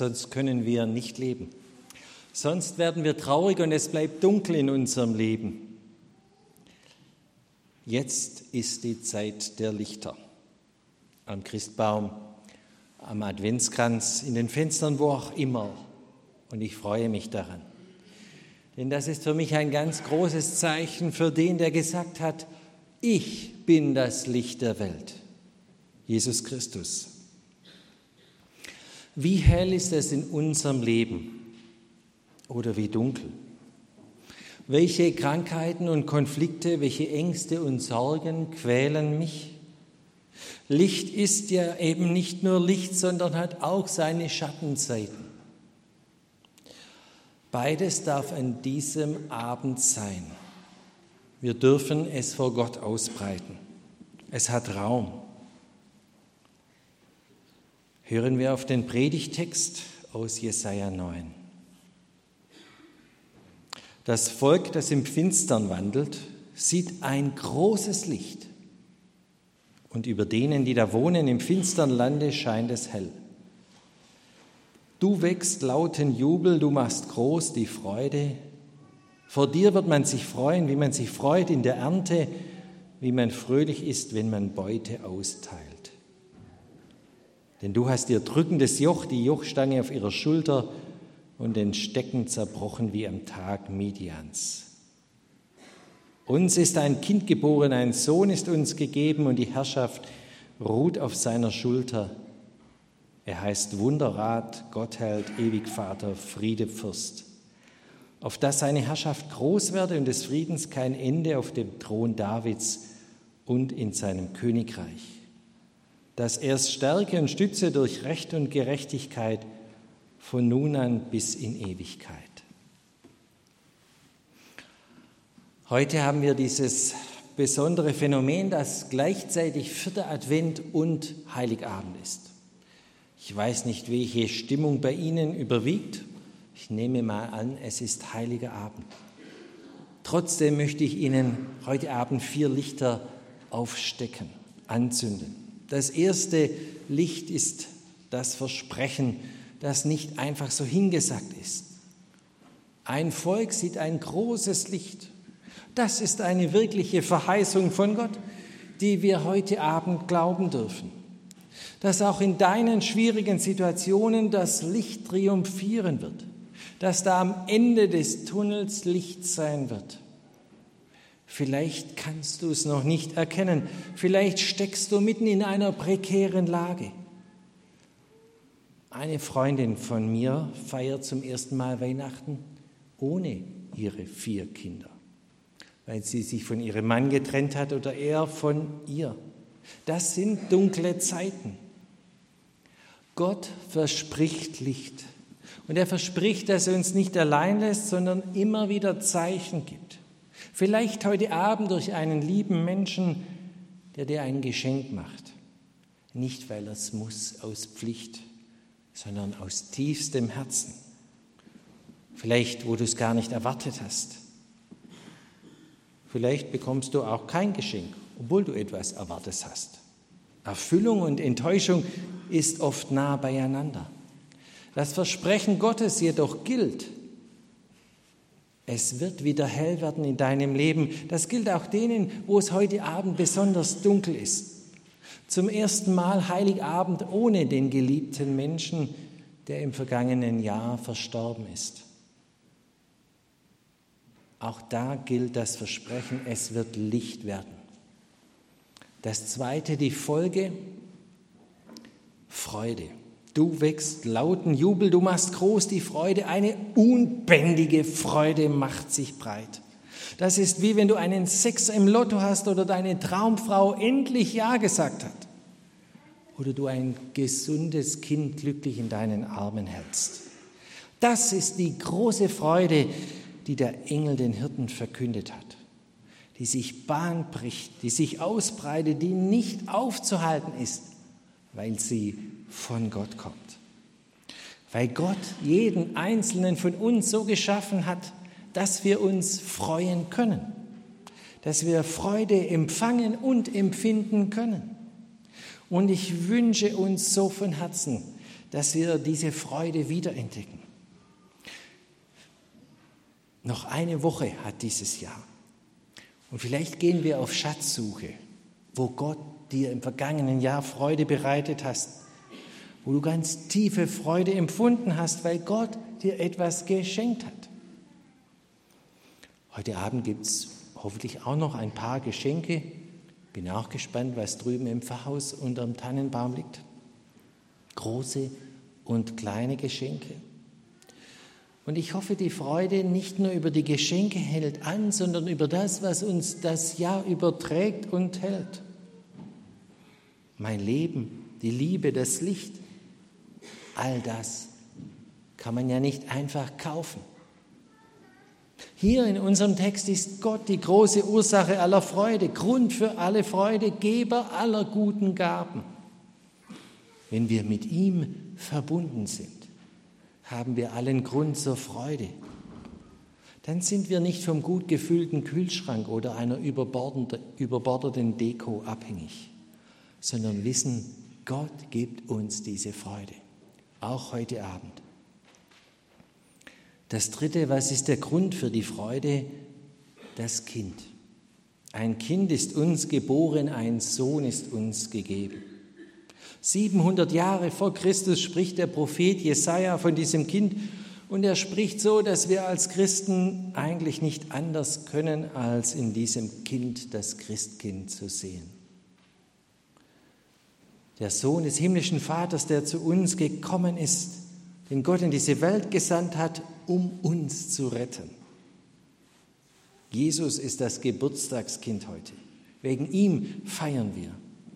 sonst können wir nicht leben. Sonst werden wir traurig und es bleibt dunkel in unserem Leben. Jetzt ist die Zeit der Lichter. Am Christbaum, am Adventskranz, in den Fenstern, wo auch immer. Und ich freue mich daran. Denn das ist für mich ein ganz großes Zeichen für den, der gesagt hat, ich bin das Licht der Welt. Jesus Christus. Wie hell ist es in unserem Leben oder wie dunkel? Welche Krankheiten und Konflikte, welche Ängste und Sorgen quälen mich? Licht ist ja eben nicht nur Licht, sondern hat auch seine Schattenseiten. Beides darf an diesem Abend sein. Wir dürfen es vor Gott ausbreiten. Es hat Raum. Hören wir auf den Predigtext aus Jesaja 9. Das Volk, das im Finstern wandelt, sieht ein großes Licht. Und über denen, die da wohnen im finstern Lande, scheint es hell. Du wächst lauten Jubel, du machst groß die Freude. Vor dir wird man sich freuen, wie man sich freut in der Ernte, wie man fröhlich ist, wenn man Beute austeilt. Denn du hast ihr drückendes Joch, die Jochstange auf ihrer Schulter und den Stecken zerbrochen wie am Tag Midians. Uns ist ein Kind geboren, ein Sohn ist uns gegeben und die Herrschaft ruht auf seiner Schulter. Er heißt Wunderrat, Gottheld, Ewigvater, Friedefürst. Auf dass seine Herrschaft groß werde und des Friedens kein Ende auf dem Thron Davids und in seinem Königreich. Dass er es stärke und stütze durch Recht und Gerechtigkeit von nun an bis in Ewigkeit. Heute haben wir dieses besondere Phänomen, dass gleichzeitig 4. Advent und Heiligabend ist. Ich weiß nicht, welche Stimmung bei Ihnen überwiegt. Ich nehme mal an, es ist Heiliger Abend. Trotzdem möchte ich Ihnen heute Abend 4 Lichter aufstecken, anzünden. Das erste Licht ist das Versprechen, das nicht einfach so hingesagt ist. Ein Volk sieht ein großes Licht. Das ist eine wirkliche Verheißung von Gott, die wir heute Abend glauben dürfen. Dass auch in deinen schwierigen Situationen das Licht triumphieren wird. Dass da am Ende des Tunnels Licht sein wird. Vielleicht kannst du es noch nicht erkennen. Vielleicht steckst du mitten in einer prekären Lage. Eine Freundin von mir feiert zum ersten Mal Weihnachten ohne ihre 4 Kinder, weil sie sich von ihrem Mann getrennt hat oder er von ihr. Das sind dunkle Zeiten. Gott verspricht Licht. Und er verspricht, dass er uns nicht allein lässt, sondern immer wieder Zeichen gibt. Vielleicht heute Abend durch einen lieben Menschen, der dir ein Geschenk macht. Nicht, weil er es muss, aus Pflicht, sondern aus tiefstem Herzen. Vielleicht, wo du es gar nicht erwartet hast. Vielleicht bekommst du auch kein Geschenk, obwohl du etwas erwartet hast. Erfüllung und Enttäuschung ist oft nah beieinander. Das Versprechen Gottes jedoch gilt. Es wird wieder hell werden in deinem Leben. Das gilt auch denen, wo es heute Abend besonders dunkel ist. Zum ersten Mal Heiligabend ohne den geliebten Menschen, der im vergangenen Jahr verstorben ist. Auch da gilt das Versprechen, es wird Licht werden. Das zweite, die Folge, Freude. Du wächst lauten Jubel, du machst groß die Freude, eine unbändige Freude macht sich breit. Das ist wie wenn du einen Sechser im Lotto hast oder deine Traumfrau endlich Ja gesagt hat. Oder du ein gesundes Kind glücklich in deinen Armen hältst. Das ist die große Freude, die der Engel den Hirten verkündet hat. Die sich Bahn bricht, die sich ausbreitet, die nicht aufzuhalten ist, weil sie von Gott kommt. Weil Gott jeden Einzelnen von uns so geschaffen hat, dass wir uns freuen können, dass wir Freude empfangen und empfinden können. Und ich wünsche uns so von Herzen, dass wir diese Freude wiederentdecken. Noch eine Woche hat dieses Jahr. Und vielleicht gehen wir auf Schatzsuche, wo Gott dir im vergangenen Jahr Freude bereitet hast, wo du ganz tiefe Freude empfunden hast, weil Gott dir etwas geschenkt hat. Heute Abend gibt es hoffentlich auch noch ein paar Geschenke. Bin auch gespannt, was drüben im Pfarrhaus unterm Tannenbaum liegt. Große und kleine Geschenke. Und ich hoffe, die Freude nicht nur über die Geschenke hält an, sondern über das, was uns das Jahr überträgt und hält. Mein Leben, die Liebe, das Licht, all das kann man ja nicht einfach kaufen. Hier in unserem Text ist Gott die große Ursache aller Freude, Grund für alle Freude, Geber aller guten Gaben. Wenn wir mit ihm verbunden sind, haben wir allen Grund zur Freude. Dann sind wir nicht vom gut gefüllten Kühlschrank oder einer überbordeten Deko abhängig, sondern wissen, Gott gibt uns diese Freude, auch heute Abend. Das Dritte, was ist der Grund für die Freude? Das Kind. Ein Kind ist uns geboren, ein Sohn ist uns gegeben. 700 Jahre vor Christus spricht der Prophet Jesaja von diesem Kind und er spricht so, dass wir als Christen eigentlich nicht anders können, als in diesem Kind das Christkind zu sehen. Der Sohn des himmlischen Vaters, der zu uns gekommen ist, den Gott in diese Welt gesandt hat, um uns zu retten. Jesus ist das Geburtstagskind heute. Wegen ihm feiern wir.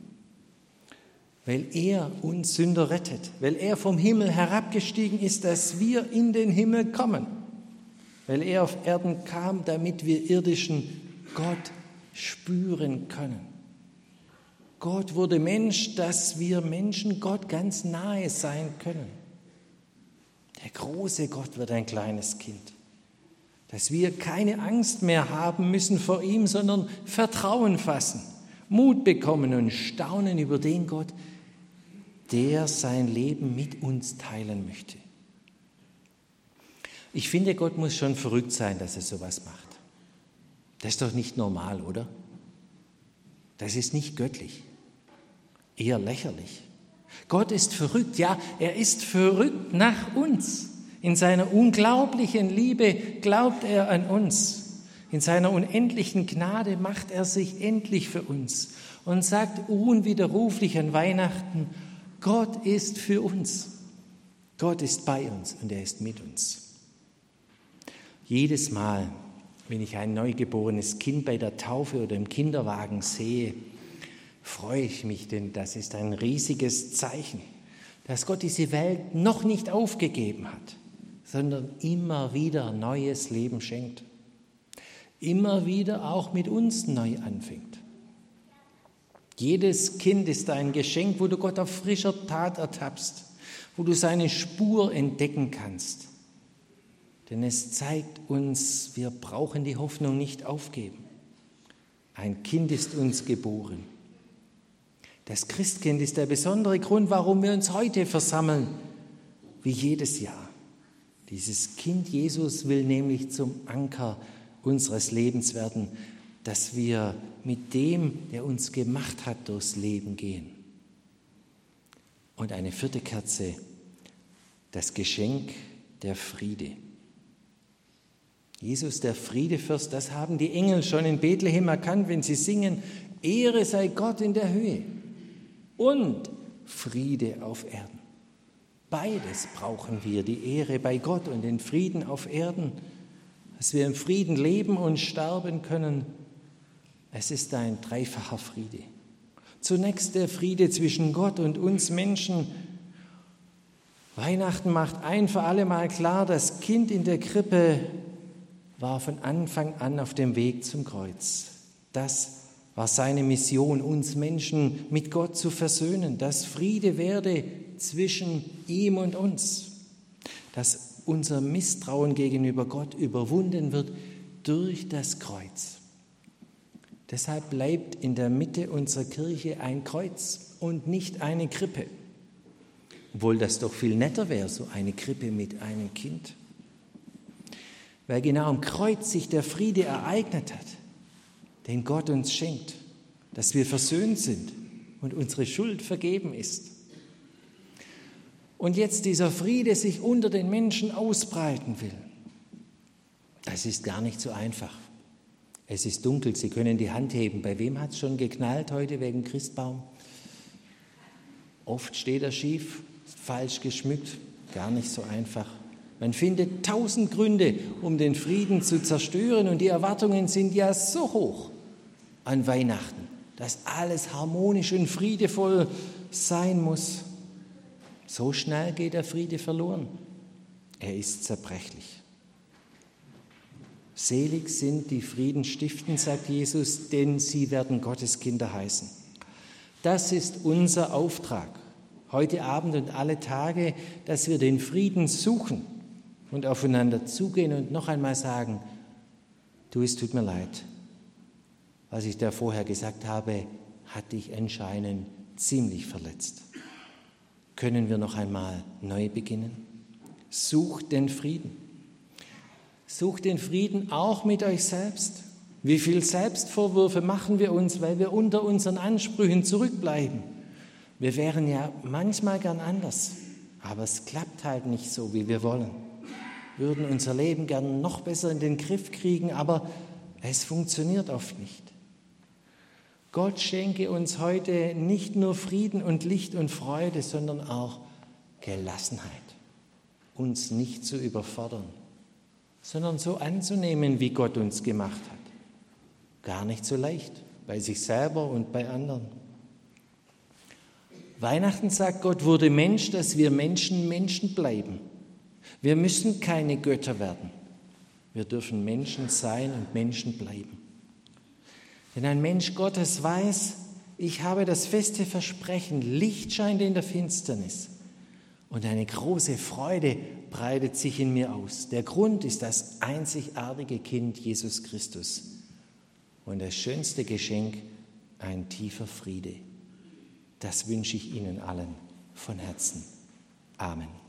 Weil er uns Sünder rettet, weil er vom Himmel herabgestiegen ist, dass wir in den Himmel kommen, weil er auf Erden kam, damit wir irdischen Gott spüren können. Gott wurde Mensch, dass wir Menschen Gott ganz nahe sein können. Der große Gott wird ein kleines Kind, dass wir keine Angst mehr haben müssen vor ihm, sondern Vertrauen fassen, Mut bekommen und staunen über den Gott, der sein Leben mit uns teilen möchte. Ich finde, Gott muss schon verrückt sein, dass er sowas macht. Das ist doch nicht normal, oder? Das ist nicht göttlich, eher lächerlich. Gott ist verrückt, ja, er ist verrückt nach uns. In seiner unglaublichen Liebe glaubt er an uns. In seiner unendlichen Gnade macht er sich endlich für uns und sagt unwiderruflich an Weihnachten, Gott ist für uns. Gott ist bei uns und er ist mit uns. Jedes Mal, wenn ich ein neugeborenes Kind bei der Taufe oder im Kinderwagen sehe, freue ich mich, denn das ist ein riesiges Zeichen, dass Gott diese Welt noch nicht aufgegeben hat, sondern immer wieder neues Leben schenkt. Immer wieder auch mit uns neu anfängt. Jedes Kind ist ein Geschenk, wo du Gott auf frischer Tat ertappst, wo du seine Spur entdecken kannst. Denn es zeigt uns, wir brauchen die Hoffnung nicht aufgeben. Ein Kind ist uns geboren. Das Christkind ist der besondere Grund, warum wir uns heute versammeln, wie jedes Jahr. Dieses Kind Jesus will nämlich zum Anker unseres Lebens werden, dass wir mit dem, der uns gemacht hat, durchs Leben gehen. Und eine vierte Kerze, das Geschenk der Friede. Jesus, der Friedefürst, das haben die Engel schon in Bethlehem erkannt, wenn sie singen, Ehre sei Gott in der Höhe und Friede auf Erden. Beides brauchen wir, die Ehre bei Gott und den Frieden auf Erden, dass wir im Frieden leben und sterben können. Es ist ein dreifacher Friede. Zunächst der Friede zwischen Gott und uns Menschen. Weihnachten macht ein für alle Mal klar, das Kind in der Krippe war von Anfang an auf dem Weg zum Kreuz. Das war seine Mission, uns Menschen mit Gott zu versöhnen, dass Friede werde zwischen ihm und uns, dass unser Misstrauen gegenüber Gott überwunden wird durch das Kreuz. Deshalb bleibt in der Mitte unserer Kirche ein Kreuz und nicht eine Krippe. Obwohl das doch viel netter wäre, so eine Krippe mit einem Kind. Weil genau am Kreuz sich der Friede ereignet hat, den Gott uns schenkt, dass wir versöhnt sind und unsere Schuld vergeben ist. Und jetzt dieser Friede sich unter den Menschen ausbreiten will. Das ist gar nicht so einfach. Es ist dunkel, Sie können die Hand heben. Bei wem hat es schon geknallt heute wegen Christbaum? Oft steht er schief, falsch geschmückt, gar nicht so einfach. Man findet 1000 Gründe, um den Frieden zu zerstören, und die Erwartungen sind ja so hoch an Weihnachten, dass alles harmonisch und friedevoll sein muss. So schnell geht der Friede verloren. Er ist zerbrechlich. Selig sind die Frieden stiften, sagt Jesus, denn sie werden Gottes Kinder heißen. Das ist unser Auftrag, heute Abend und alle Tage, dass wir den Frieden suchen und aufeinander zugehen und noch einmal sagen, du, es tut mir leid, was ich da vorher gesagt habe, hat dich anscheinend ziemlich verletzt. Können wir noch einmal neu beginnen? Sucht den Frieden. Sucht den Frieden auch mit euch selbst. Wie viel Selbstvorwürfe machen wir uns, weil wir unter unseren Ansprüchen zurückbleiben? Wir wären ja manchmal gern anders, aber es klappt halt nicht so, wie wir wollen. Wir würden unser Leben gern noch besser in den Griff kriegen, aber es funktioniert oft nicht. Gott schenke uns heute nicht nur Frieden und Licht und Freude, sondern auch Gelassenheit, uns nicht zu überfordern, sondern so anzunehmen, wie Gott uns gemacht hat. Gar nicht so leicht, bei sich selber und bei anderen. Weihnachten, sagt Gott, wurde Mensch, dass wir Menschen bleiben. Wir müssen keine Götter werden. Wir dürfen Menschen sein und Menschen bleiben. Denn ein Mensch Gottes weiß, ich habe das feste Versprechen, Licht scheint in der Finsternis und eine große Freude breitet sich in mir aus. Der Grund ist das einzigartige Kind Jesus Christus und das schönste Geschenk, ein tiefer Friede. Das wünsche ich Ihnen allen von Herzen. Amen.